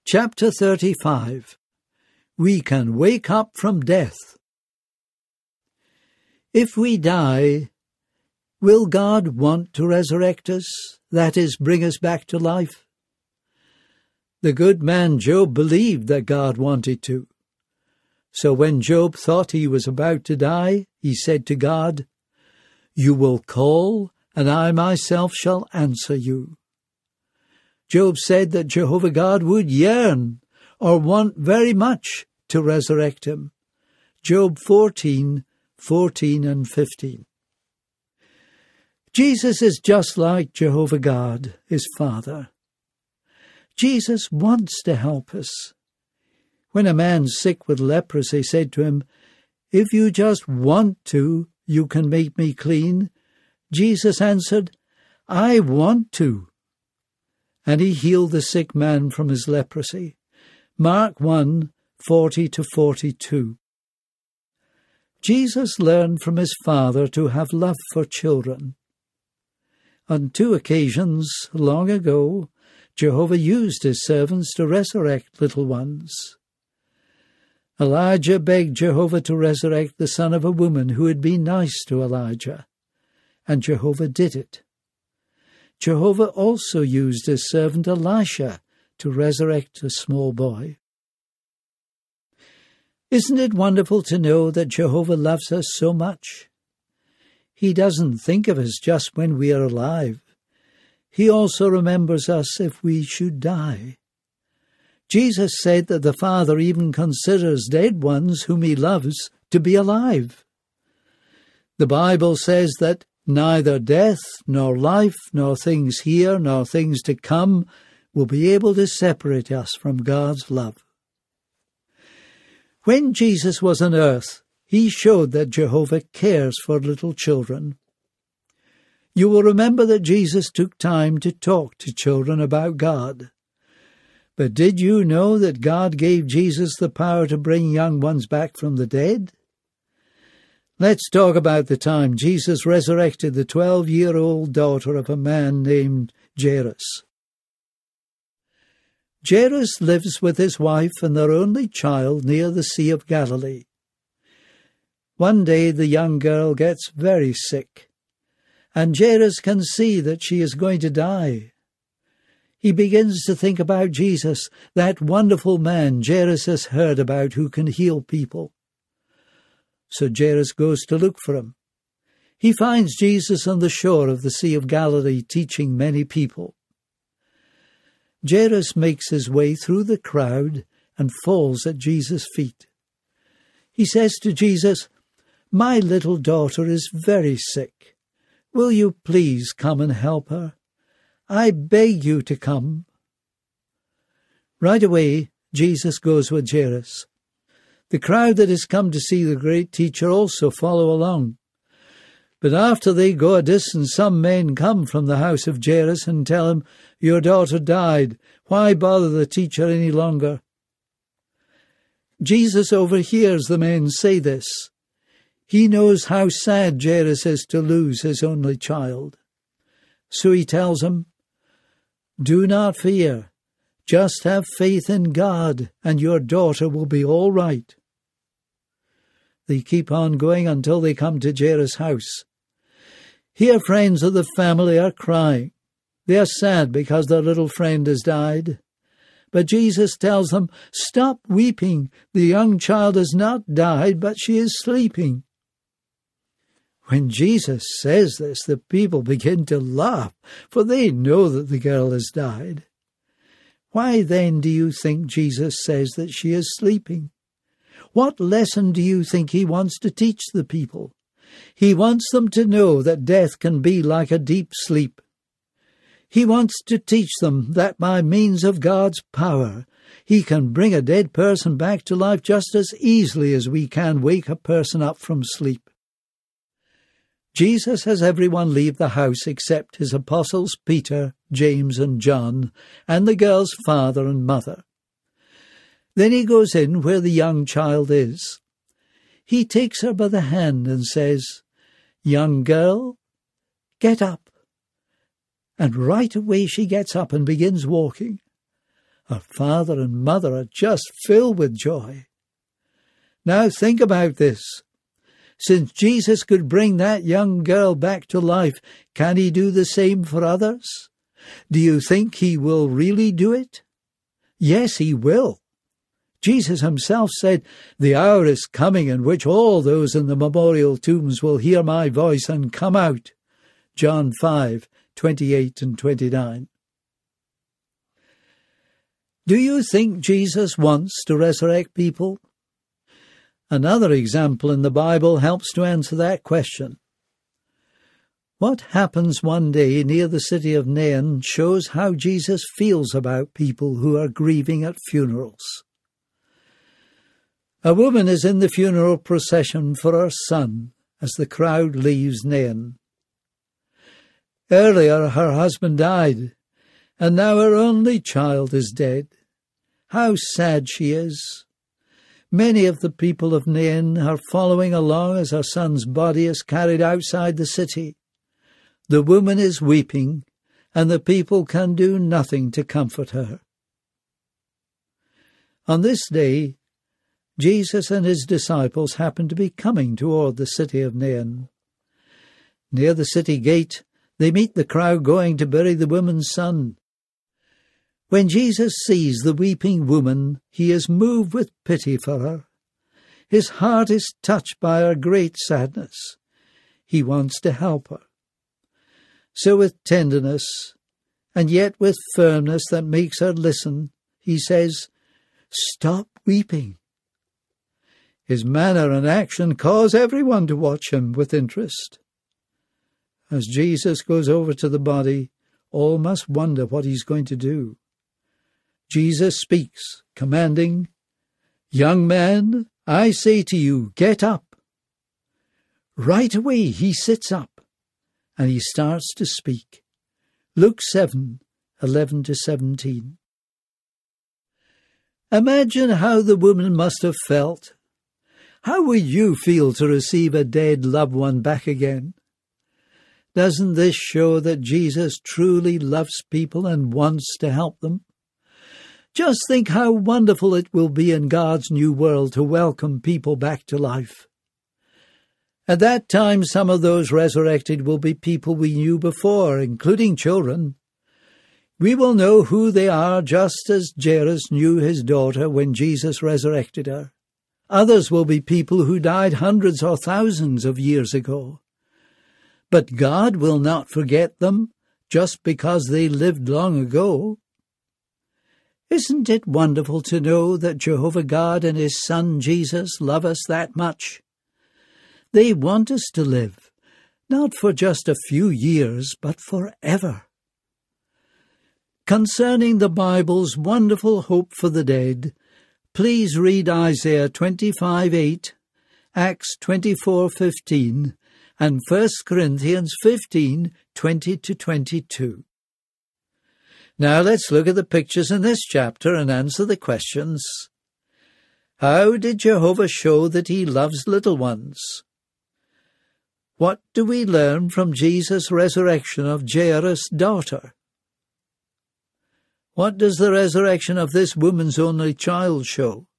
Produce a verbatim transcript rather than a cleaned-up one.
Chapter thirty-five. We can wake up from death. If we die, will God want to resurrect us, that is, bring us back to life? The good man Job believed that God wanted to. So when Job thought he was about to die, he said to God, "You will call, and I myself shall answer you." Job said that Jehovah God would yearn or want very much to resurrect him. Job fourteen, fourteen and fifteen. Jesus is just like Jehovah God, his Father. Jesus wants to help us. When a man sick with leprosy said to him, "If you just want to, you can make me clean," Jesus answered, "I want to." And he healed the sick man from his leprosy. Mark one, forty to forty-two. Jesus learned from his Father to have love for children. On two occasions, long ago, Jehovah used his servants to resurrect little ones. Elijah begged Jehovah to resurrect the son of a woman who had been nice to Elijah, and Jehovah did it. Jehovah also used his servant Elisha to resurrect a small boy. Isn't it wonderful to know that Jehovah loves us so much? He doesn't think of us just when we are alive. He also remembers us if we should die. Jesus said that the Father even considers dead ones whom he loves to be alive. The Bible says that neither death, nor life, nor things here, nor things to come will be able to separate us from God's love. When Jesus was on earth, he showed that Jehovah cares for little children. You will remember that Jesus took time to talk to children about God. But did you know that God gave Jesus the power to bring young ones back from the dead? Let's talk about the time Jesus resurrected the twelve-year-old daughter of a man named Jairus. Jairus lives with his wife and their only child near the Sea of Galilee. One day the young girl gets very sick, and Jairus can see that she is going to die. He begins to think about Jesus, that wonderful man Jairus has heard about who can heal people. So Jairus goes to look for him. He finds Jesus on the shore of the Sea of Galilee teaching many people. Jairus makes his way through the crowd and falls at Jesus' feet. He says to Jesus, "My little daughter is very sick. Will you please come and help her? I beg you to come." Right away, Jesus goes with Jairus. The crowd that has come to see the great teacher also follow along. But after they go a distance, some men come from the house of Jairus and tell him, "Your daughter died. Why bother the teacher any longer?" Jesus overhears the men say this. He knows how sad Jairus is to lose his only child. So he tells him, "Do not fear. Just have faith in God, and your daughter will be all right." They keep on going until they come to Jairus' house. Here friends of the family are crying. They are sad because their little friend has died. But Jesus tells them, "Stop weeping. The young child has not died, but she is sleeping." When Jesus says this, the people begin to laugh, for they know that the girl has died. Why then do you think Jesus says that she is sleeping? What lesson do you think he wants to teach the people? He wants them to know that death can be like a deep sleep. He wants to teach them that by means of God's power, he can bring a dead person back to life just as easily as we can wake a person up from sleep. Jesus has everyone leave the house except his apostles Peter, James and John, and the girl's father and mother. Then he goes in where the young child is. He takes her by the hand and says, "Young girl, get up." And right away she gets up and begins walking. Her father and mother are just filled with joy. Now think about this. Since Jesus could bring that young girl back to life, can he do the same for others? Do you think he will really do it? Yes, he will. Jesus himself said, "The hour is coming in which all those in the memorial tombs will hear my voice and come out." John five, twenty-eight and twenty-nine. Do you think Jesus wants to resurrect people? Another example in the Bible helps to answer that question. What happens one day near the city of Nain shows how Jesus feels about people who are grieving at funerals. A woman is in the funeral procession for her son as the crowd leaves Nain. Earlier her husband died, and now her only child is dead. How sad she is. Many of the people of Nain are following along as her son's body is carried outside the city. The woman is weeping, and the people can do nothing to comfort her. On this day, Jesus and his disciples happened to be coming toward the city of Nain. Near the city gate, they meet the crowd going to bury the woman's son. When Jesus sees the weeping woman, he is moved with pity for her. His heart is touched by her great sadness. He wants to help her. So with tenderness, and yet with firmness that makes her listen, he says, "Stop weeping." His manner and action cause everyone to watch him with interest. As Jesus goes over to the body, all must wonder what he's going to do. Jesus speaks, commanding, "Young man, I say to you, get up." Right away he sits up, and he starts to speak. Luke seven, eleven to seventeen. Imagine how the woman must have felt. How would you feel to receive a dead loved one back again? Doesn't this show that Jesus truly loves people and wants to help them? Just think how wonderful it will be in God's new world to welcome people back to life. At that time, some of those resurrected will be people we knew before, including children. We will know who they are just as Jairus knew his daughter when Jesus resurrected her. Others will be people who died hundreds or thousands of years ago. But God will not forget them just because they lived long ago. Isn't it wonderful to know that Jehovah God and his Son Jesus love us that much? They want us to live, not for just a few years, but forever. Concerning the Bible's wonderful hope for the dead, please read Isaiah twenty-five eight, Acts twenty-four fifteen, and First Corinthians fifteen twenty to twenty-two. Now let's look at the pictures in this chapter and answer the questions. How did Jehovah show that he loves little ones? What do we learn from Jesus' resurrection of Jairus' daughter? What does the resurrection of this woman's only child show?